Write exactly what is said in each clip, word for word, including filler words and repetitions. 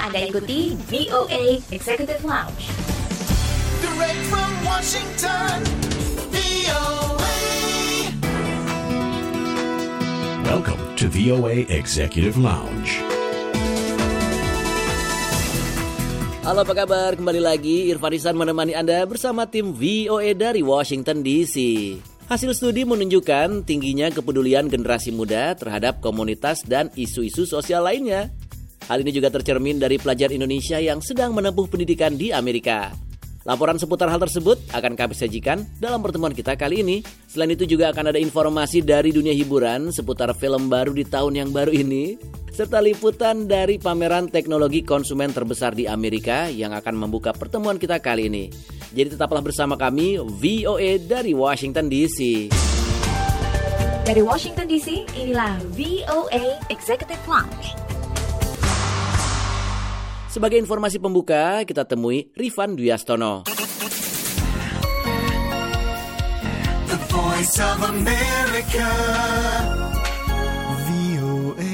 Anda ikuti V O A Executive Lounge. Direct from Washington, V O A. Welcome to V O A Executive Lounge. Halo, apa kabar? Kembali lagi Irfan Ihsan menemani Anda bersama tim V O A dari Washington D C. Hasil studi menunjukkan tingginya kepedulian generasi muda terhadap komunitas dan isu-isu sosial lainnya. Hal ini juga tercermin dari pelajar Indonesia yang sedang menempuh pendidikan di Amerika. Laporan seputar hal tersebut akan kami sajikan dalam pertemuan kita kali ini. Selain itu juga akan ada informasi dari dunia hiburan seputar film baru di tahun yang baru ini, serta liputan dari pameran teknologi konsumen terbesar di Amerika yang akan membuka pertemuan kita kali ini. Jadi tetaplah bersama kami V O A dari Washington D C. Dari Washington D C, inilah V O A Executive Lounge. Sebagai informasi pembuka, kita temui Rifan Dwi Astono. The Voice of America, V O A.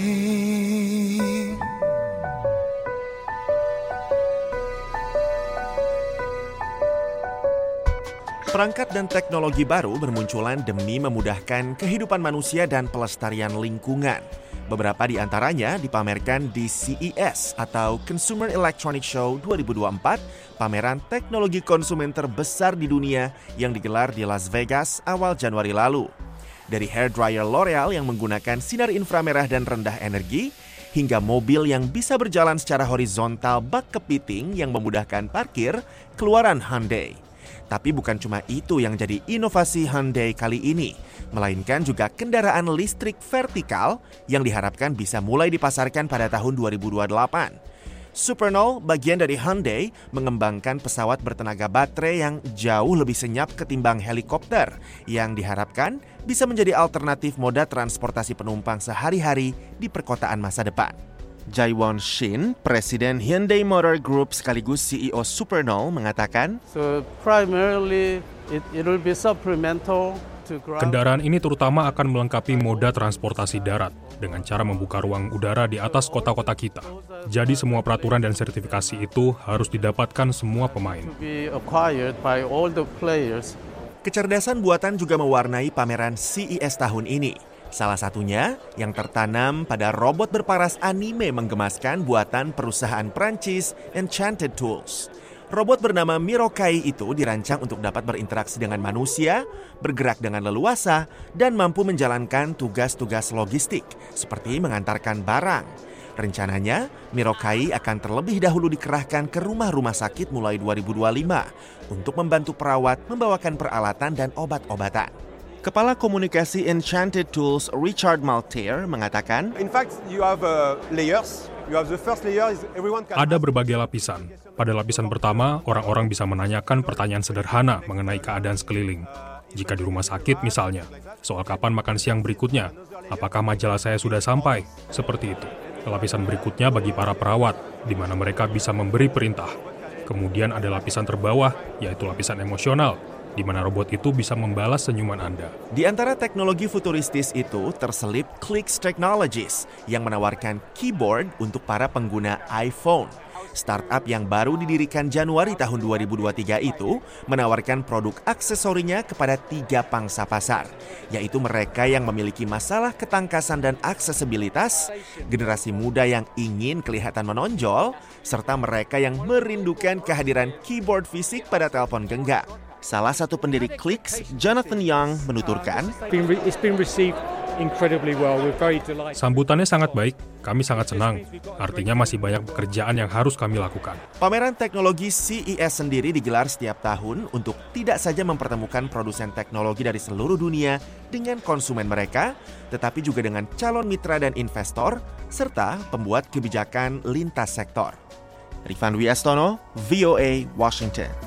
Perangkat dan teknologi baru bermunculan demi memudahkan kehidupan manusia dan pelestarian lingkungan. Beberapa di antaranya dipamerkan di C E S atau Consumer Electronics Show dua ribu dua puluh empat, pameran teknologi konsumen terbesar di dunia yang digelar di Las Vegas awal Januari lalu. Dari hairdryer L'Oreal yang menggunakan sinar inframerah dan rendah energi, hingga mobil yang bisa berjalan secara horizontal bak kepiting yang memudahkan parkir, keluaran Hyundai. Tapi bukan cuma itu yang jadi inovasi Hyundai kali ini, melainkan juga kendaraan listrik vertikal yang diharapkan bisa mulai dipasarkan pada tahun dua ribu dua puluh delapan. Supernal, bagian dari Hyundai, mengembangkan pesawat bertenaga baterai yang jauh lebih senyap ketimbang helikopter, yang diharapkan bisa menjadi alternatif moda transportasi penumpang sehari-hari di perkotaan masa depan. Jaewon Shin, Presiden Hyundai Motor Group sekaligus C E O Supernal, mengatakan, So primarily it, it will be supplemental to ground. Kendaraan ini terutama akan melengkapi moda transportasi darat dengan cara membuka ruang udara di atas kota-kota kita. Jadi semua peraturan dan sertifikasi itu harus didapatkan semua pemain. To be acquired by all the players. Kecerdasan buatan juga mewarnai pameran C E S tahun ini. Salah satunya yang tertanam pada robot berparas anime menggemaskan buatan perusahaan Prancis Enchanted Tools. Robot bernama Mirokai itu dirancang untuk dapat berinteraksi dengan manusia, bergerak dengan leluasa, dan mampu menjalankan tugas-tugas logistik seperti mengantarkan barang. Rencananya, Mirokai akan terlebih dahulu dikerahkan ke rumah-rumah sakit mulai dua ribu dua puluh lima untuk membantu perawat membawakan peralatan dan obat-obatan. Kepala Komunikasi Enchanted Tools Richard Maltaire mengatakan, In fact, you have uh, layers. You have the first layer is everyone can. Ada berbagai lapisan. Pada lapisan pertama, orang-orang bisa menanyakan pertanyaan sederhana mengenai keadaan sekeliling. Jika di rumah sakit misalnya, soal kapan makan siang berikutnya, apakah majalah saya sudah sampai, seperti itu. Lapisan berikutnya bagi para perawat, di mana mereka bisa memberi perintah. Kemudian ada lapisan terbawah, yaitu lapisan emosional, di mana robot itu bisa membalas senyuman Anda. Di antara teknologi futuristis itu terselip Clicks Technologies yang menawarkan keyboard untuk para pengguna iPhone. Startup yang baru didirikan Januari tahun dua ribu dua puluh tiga itu menawarkan produk aksesorinya kepada tiga pangsa pasar, yaitu mereka yang memiliki masalah ketangkasan dan aksesibilitas, generasi muda yang ingin kelihatan menonjol, serta mereka yang merindukan kehadiran keyboard fisik pada telepon genggam. Salah satu pendiri Clicks, Jonathan Young, menuturkan, It's been received incredibly well. We're very delighted. Sambutannya sangat baik, kami sangat senang. Artinya masih banyak pekerjaan yang harus kami lakukan. Pameran teknologi C E S sendiri digelar setiap tahun untuk tidak saja mempertemukan produsen teknologi dari seluruh dunia dengan konsumen mereka, tetapi juga dengan calon mitra dan investor, serta pembuat kebijakan lintas sektor. Rifan Dwi Astono, V O A, Washington.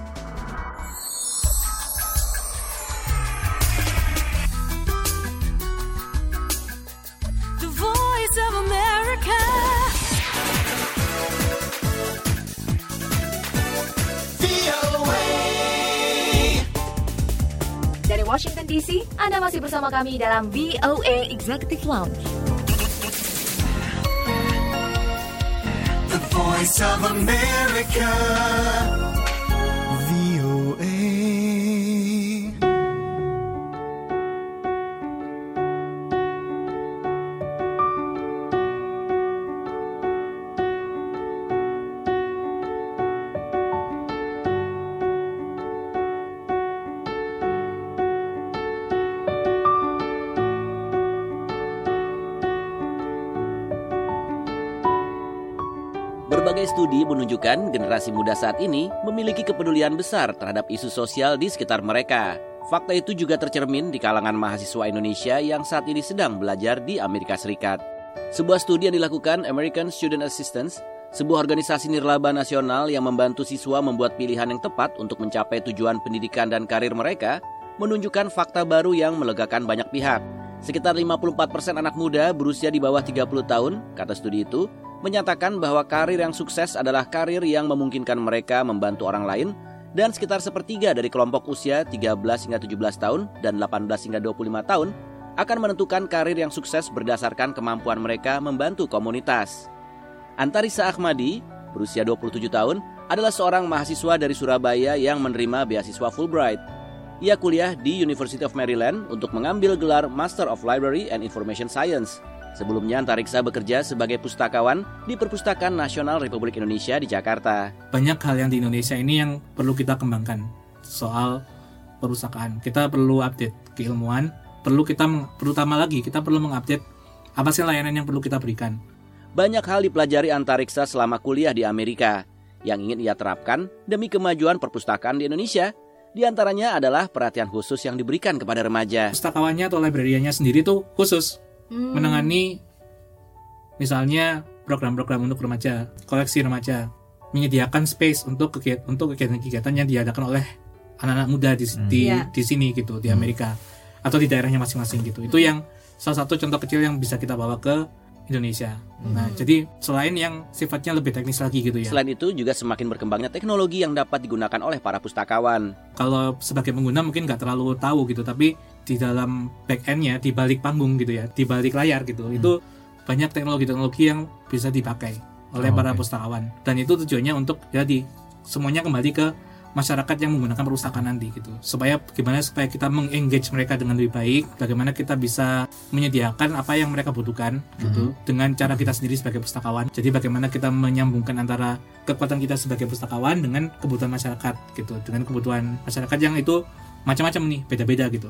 Washington D C, Anda masih bersama kami dalam V O A Executive Lounge. The Voice Voice of America, V O A. Berbagai studi menunjukkan generasi muda saat ini memiliki kepedulian besar terhadap isu sosial di sekitar mereka. Fakta itu juga tercermin di kalangan mahasiswa Indonesia yang saat ini sedang belajar di Amerika Serikat. Sebuah studi yang dilakukan American Student Assistance, sebuah organisasi nirlaba nasional yang membantu siswa membuat pilihan yang tepat untuk mencapai tujuan pendidikan dan karir mereka, menunjukkan fakta baru yang melegakan banyak pihak. Sekitar lima puluh empat persen anak muda berusia di bawah tiga puluh tahun, kata studi itu, menyatakan bahwa karir yang sukses adalah karir yang memungkinkan mereka membantu orang lain, dan sekitar sepertiga dari kelompok usia tiga belas hingga tujuh belas tahun dan delapan belas hingga dua puluh lima tahun akan menentukan karir yang sukses berdasarkan kemampuan mereka membantu komunitas. Antarisa Ahmadi, berusia dua puluh tujuh tahun, adalah seorang mahasiswa dari Surabaya yang menerima beasiswa Fulbright. Ia kuliah di University of Maryland untuk mengambil gelar Master of Library and Information Science. Sebelumnya Antariksa bekerja sebagai pustakawan di Perpustakaan Nasional Republik Indonesia di Jakarta. Banyak hal yang di Indonesia ini yang perlu kita kembangkan soal perpustakaan. Kita perlu update keilmuan, perlu kita terutama lagi kita perlu mengupdate apa sih layanan yang perlu kita berikan. Banyak hal dipelajari Antariksa selama kuliah di Amerika yang ingin ia terapkan demi kemajuan perpustakaan di Indonesia. Di antaranya adalah perhatian khusus yang diberikan kepada remaja. Pustakawannya atau librariannya sendiri tuh khusus Hmm. menangani misalnya program-program untuk remaja, koleksi remaja, menyediakan space untuk kegiatan untuk kegiatan-kegiatan yang diadakan oleh anak-anak muda di hmm. di, yeah. di sini gitu, di Amerika hmm. atau di daerahnya masing-masing gitu. Itu yang salah satu contoh kecil yang bisa kita bawa ke Indonesia. Hmm. Nah, jadi selain yang sifatnya lebih teknis lagi gitu ya. Selain itu juga semakin berkembangnya teknologi yang dapat digunakan oleh para pustakawan. Kalau sebagai pengguna mungkin nggak terlalu tahu gitu, tapi di dalam back end-nya, di balik panggung gitu ya, di balik layar gitu, hmm. itu banyak teknologi-teknologi yang bisa dipakai oleh oh, para okay. pustakawan. Dan itu tujuannya untuk jadi semuanya kembali ke masyarakat yang menggunakan perpustakaan nanti gitu. Supaya bagaimana supaya kita meng-engage mereka dengan lebih baik, bagaimana kita bisa menyediakan apa yang mereka butuhkan gitu hmm. dengan cara kita sendiri sebagai pustakawan. Jadi bagaimana kita menyambungkan antara kekuatan kita sebagai pustakawan dengan kebutuhan masyarakat gitu, dengan kebutuhan masyarakat yang itu macam-macam nih, beda-beda gitu.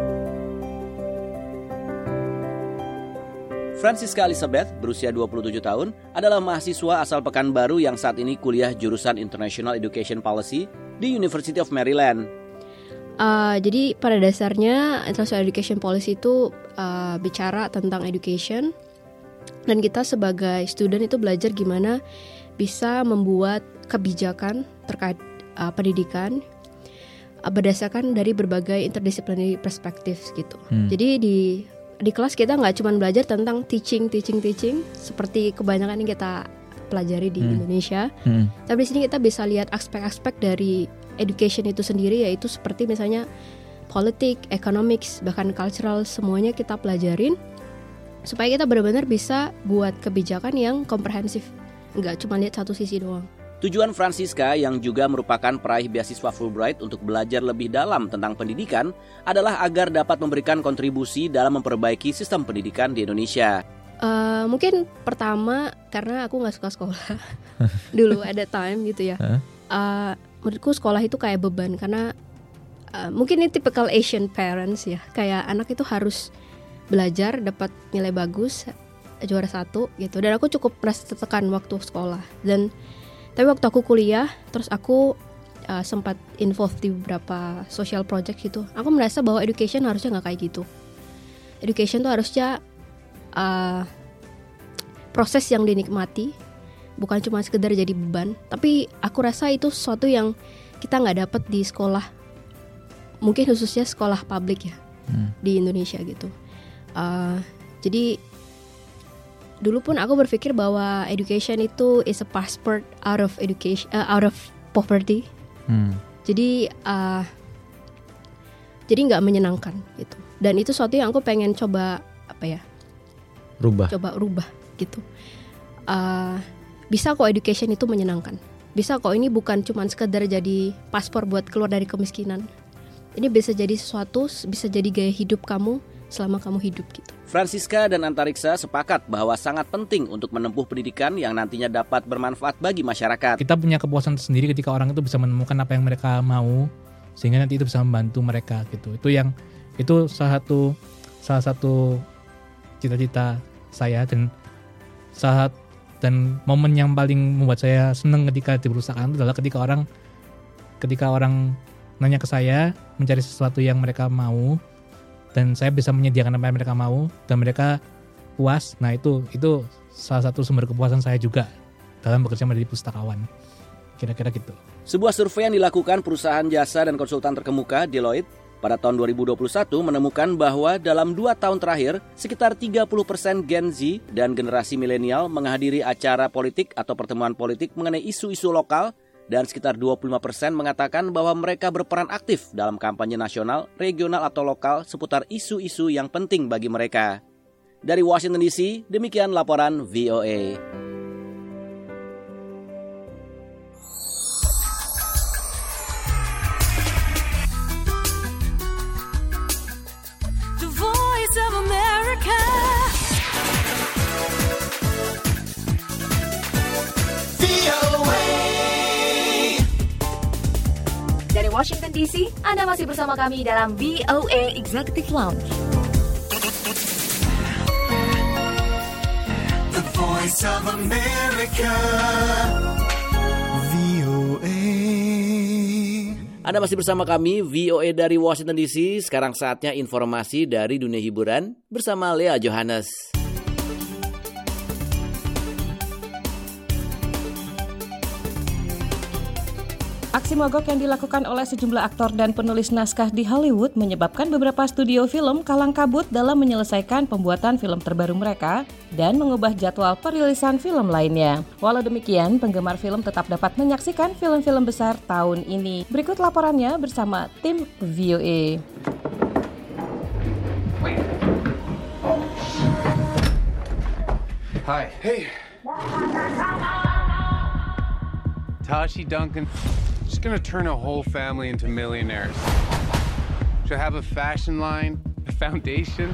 Francisca Elizabeth, berusia dua puluh tujuh tahun, adalah mahasiswa asal Pekanbaru yang saat ini kuliah jurusan International Education Policy di University of Maryland. Uh, jadi pada dasarnya International Education Policy itu uh, bicara tentang education, dan kita sebagai student itu belajar gimana bisa membuat kebijakan terkait uh, pendidikan uh, berdasarkan dari berbagai interdisciplinary perspective gitu. Hmm. Jadi di di kelas kita nggak cuma belajar tentang teaching, teaching, teaching seperti kebanyakan yang kita pelajari di hmm. Indonesia, hmm. tapi di sini kita bisa lihat aspek-aspek dari education itu sendiri, yaitu seperti misalnya politik, economics, bahkan cultural, semuanya kita pelajarin supaya kita benar-benar bisa buat kebijakan yang komprehensif, nggak cuma lihat satu sisi doang. Tujuan Francisca yang juga merupakan peraih beasiswa Fulbright untuk belajar lebih dalam tentang pendidikan adalah agar dapat memberikan kontribusi dalam memperbaiki sistem pendidikan di Indonesia. Uh, mungkin pertama karena aku nggak suka sekolah dulu ada time gitu ya. Uh, menurutku sekolah itu kayak beban karena uh, mungkin ini typical Asian parents ya, kayak anak itu harus belajar dapat nilai bagus, juara satu gitu. Dan aku cukup merasa tertekan waktu sekolah. Dan tapi waktu aku kuliah, terus aku uh, sempat involved di beberapa social project gitu. Aku merasa bahwa education harusnya nggak kayak gitu. Education tuh harusnya uh, proses yang dinikmati, bukan cuma sekedar jadi beban. Tapi aku rasa itu sesuatu yang kita nggak dapat di sekolah, mungkin khususnya sekolah publik ya hmm. di Indonesia gitu. Uh, jadi dulu pun aku berpikir bahwa education itu is a passport out of education, uh, out of poverty. Hmm. Jadi, uh, jadi nggak menyenangkan gitu. Dan itu sesuatu yang aku pengen coba apa ya? Rubah. Coba rubah gitu. Uh, bisa kok education itu menyenangkan. Bisa kok ini bukan cuma sekedar jadi paspor buat keluar dari kemiskinan. Ini bisa jadi sesuatu, bisa jadi gaya hidup kamu selama kamu hidup gitu. Francisca dan Antariksa sepakat bahwa sangat penting untuk menempuh pendidikan yang nantinya dapat bermanfaat bagi masyarakat. Kita punya kepuasan tersendiri ketika orang itu bisa menemukan apa yang mereka mau, sehingga nanti itu bisa membantu mereka gitu. Itu yang itu salah satu salah satu cita-cita saya dan saat dan momen yang paling membuat saya senang ketika di perusahaan itu adalah ketika orang ketika orang nanya ke saya mencari sesuatu yang mereka mau dan saya bisa menyediakan apa yang mereka mau dan mereka puas. Nah itu itu salah satu sumber kepuasan saya juga dalam bekerja menjadi pustakawan. Kira-kira gitu. Sebuah survei yang dilakukan perusahaan jasa dan konsultan terkemuka Deloitte pada tahun dua ribu dua puluh satu menemukan bahwa dalam dua tahun terakhir, sekitar tiga puluh persen Gen Z dan generasi milenial menghadiri acara politik atau pertemuan politik mengenai isu-isu lokal, dan sekitar dua puluh lima persen mengatakan bahwa mereka berperan aktif dalam kampanye nasional, regional atau lokal seputar isu-isu yang penting bagi mereka. Dari Washington D C, demikian laporan V O A. Dari Washington D C, Anda masih bersama kami dalam V O A Executive Lounge. The Voice of America, V O A. Anda masih bersama kami, V O A dari Washington D C. Sekarang saatnya informasi dari dunia hiburan bersama Lea Johannes. Aksi mogok yang dilakukan oleh sejumlah aktor dan penulis naskah di Hollywood menyebabkan beberapa studio film kalang kabut dalam menyelesaikan pembuatan film terbaru mereka dan mengubah jadwal perilisan film lainnya. Walau demikian, penggemar film tetap dapat menyaksikan film-film besar tahun ini. Berikut laporannya bersama tim V O A. Hi. Hey. Tashi Duncan. She's gonna turn a whole family into millionaires. She'll have a fashion line, a foundation.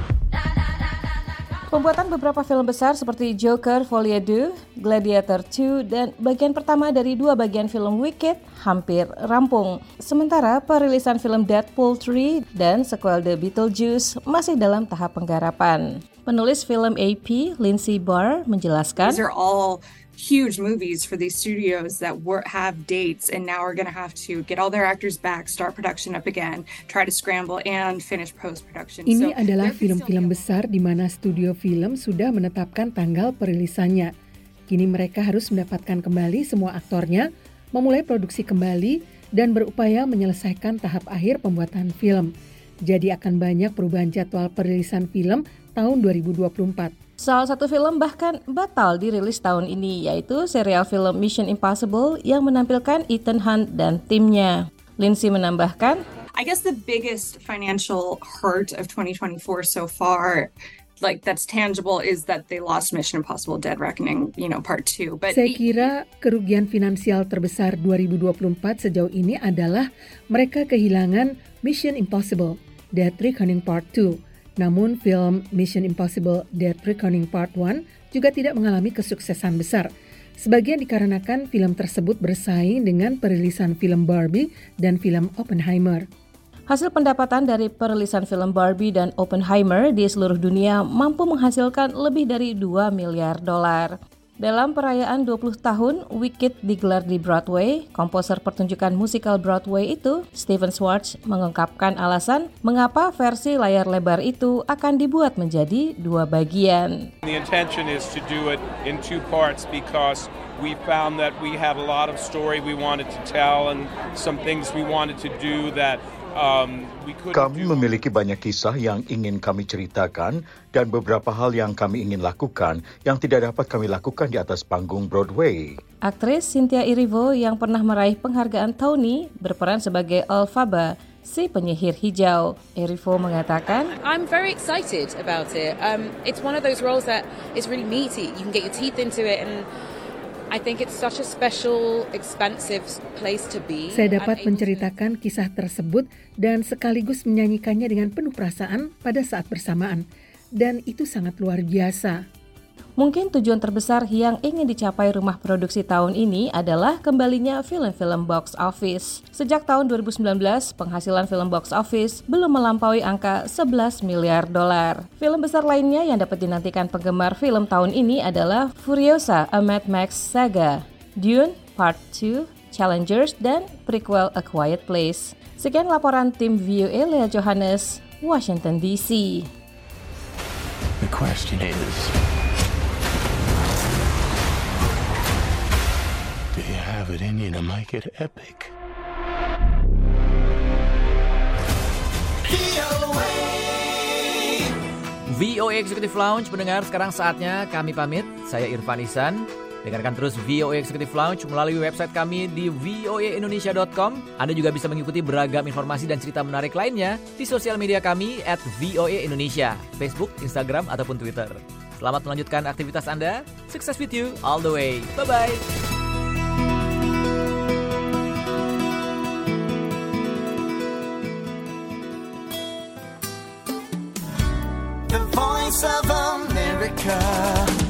Pembuatan beberapa film besar seperti Joker Folie deux, Gladiator dua, dan bagian pertama dari dua bagian film Wicked hampir rampung. Sementara perilisan film Deadpool tiga dan sequel The Beetlejuice masih dalam tahap penggarapan. Penulis film A P, Lindsay Barr, menjelaskan, These are all huge movies for these studios that were, have dates and now are going to have to get all their actors back, start production up again, try to scramble and finish post-production. Ini so, adalah film-film besar di mana studio film sudah menetapkan tanggal perilisannya. Kini mereka harus mendapatkan kembali semua aktornya, memulai produksi kembali, dan berupaya menyelesaikan tahap akhir pembuatan film. Jadi akan banyak perubahan jadwal perilisan film tahun dua ribu dua puluh empat. Salah satu film bahkan batal dirilis tahun ini, yaitu serial film Mission Impossible yang menampilkan Ethan Hunt dan timnya. Lindsay menambahkan, I guess the biggest financial hurt of twenty twenty-four so far, like that's tangible, is that they lost Mission Impossible Dead Reckoning, you know, part two. But Saya kira kerugian finansial terbesar dua ribu dua puluh empat sejauh ini adalah mereka kehilangan Mission Impossible Dead Reckoning part two. Namun film Mission Impossible Dead Reckoning Part one juga tidak mengalami kesuksesan besar. Sebagian dikarenakan film tersebut bersaing dengan perilisan film Barbie dan film Oppenheimer. Hasil pendapatan dari perilisan film Barbie dan Oppenheimer di seluruh dunia mampu menghasilkan lebih dari dua miliar dolar. Dalam perayaan dua puluh tahun Wicked digelar di Broadway, komposer pertunjukan musikal Broadway itu, Stephen Schwartz, mengungkapkan alasan mengapa versi layar lebar itu akan dibuat menjadi dua bagian. The intention is to do it in two parts because we found that we have a lot of story we wanted to tell and some things we wanted to do that Um, kami memiliki banyak kisah yang ingin kami ceritakan dan beberapa hal yang kami ingin lakukan yang tidak dapat kami lakukan di atas panggung Broadway. Aktris Cynthia Erivo yang pernah meraih penghargaan Tony berperan sebagai Elphaba, si penyihir hijau. Erivo mengatakan, I'm very excited about it. Um, it's one of those roles that is really meaty. You can get your teeth into it and I think it's such a special, expensive place to be. Saya dapat menceritakan kisah tersebut dan sekaligus menyanyikannya dengan penuh perasaan pada saat bersamaan. Dan itu sangat luar biasa. Mungkin tujuan terbesar yang ingin dicapai rumah produksi tahun ini adalah kembalinya film-film box office. Sejak tahun dua ribu sembilan belas, penghasilan film box office belum melampaui angka sebelas miliar dolar. Film besar lainnya yang dapat dinantikan penggemar film tahun ini adalah Furiosa, A Mad Max Saga, Dune Part two, Challengers, dan prequel A Quiet Place. Sekian laporan tim V O A Lea Johannes, Washington D C. The question is, do you have it in you to make it epic? V O A Executive Lounge pendengar, sekarang saatnya kami pamit. Saya Irfan Ihsan. Dengarkan terus V O A Executive Lounge melalui website kami di v o a indonesia dot com. Anda juga bisa mengikuti beragam informasi dan cerita menarik lainnya di sosial media kami at V O A Indonesia, Facebook, Instagram, ataupun Twitter. Selamat melanjutkan aktivitas Anda. Success with you all the way. Bye-bye. The Voice of America.